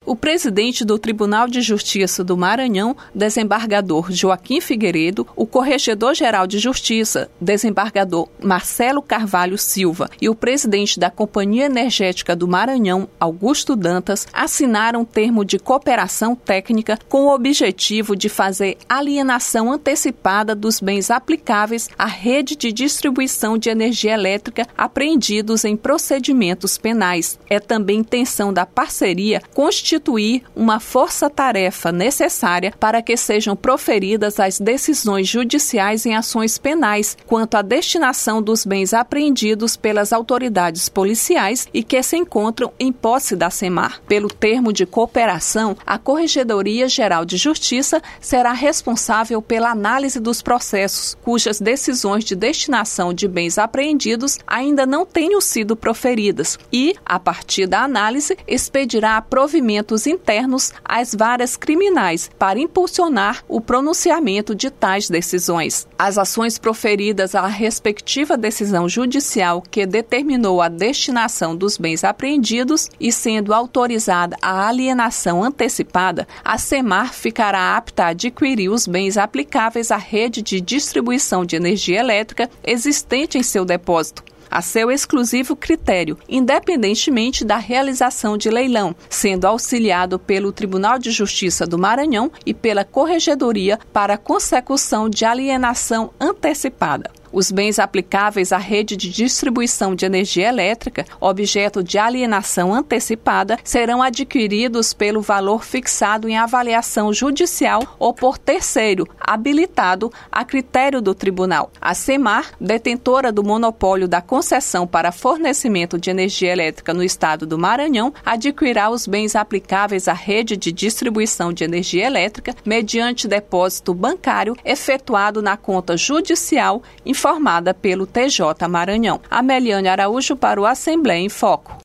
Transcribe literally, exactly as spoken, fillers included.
O presidente do Tribunal de Justiça do Maranhão, desembargador Joaquim Figueiredo, o corregedor-geral de Justiça, desembargador Marcelo Carvalho Silva, e o presidente da Companhia Energética do Maranhão, Augusto Dantas, assinaram um termo de cooperação técnica com o objetivo de fazer alienação antecipada dos bens aplicáveis à rede de distribuição de energia elétrica apreendidos em procedimentos penais. É também intenção da parceria constituir uma força-tarefa necessária para que sejam proferidas as decisões judiciais em ações penais quanto à destinação dos bens apreendidos pelas autoridades policiais e que se encontram em posse da SEMAR. Pelo termo de cooperação, a Corregedoria Geral de Justiça será responsável pela análise dos processos cujas decisões de destinação de bens apreendidos ainda não tenham sido proferidas e, a partir da análise, expedirá provimentos internos às varas criminais para impulsionar o pronunciamento de tais decisões. As ações proferidas à respectiva decisão judicial que determinou a destinação dos bens apreendidos e sendo autorizada a alienação antecipada, a SEMAR ficará apta a adquirir os bens aplicáveis à rede de distribuição de energia elétrica existente em seu depósito, a seu exclusivo critério, independentemente da realização de leilão, sendo auxiliado pelo Tribunal de Justiça do Maranhão e pela Corregedoria para a consecução de alienação antecipada. Os bens aplicáveis à rede de distribuição de energia elétrica, objeto de alienação antecipada, serão adquiridos pelo valor fixado em avaliação judicial ou por terceiro, habilitado a critério do tribunal. A SEMAR, detentora do monopólio da concessão para fornecimento de energia elétrica no estado do Maranhão, adquirirá os bens aplicáveis à rede de distribuição de energia elétrica mediante depósito bancário efetuado na conta judicial informada pelo T J Maranhão. Ameliane Araújo para o Assembleia em Foco.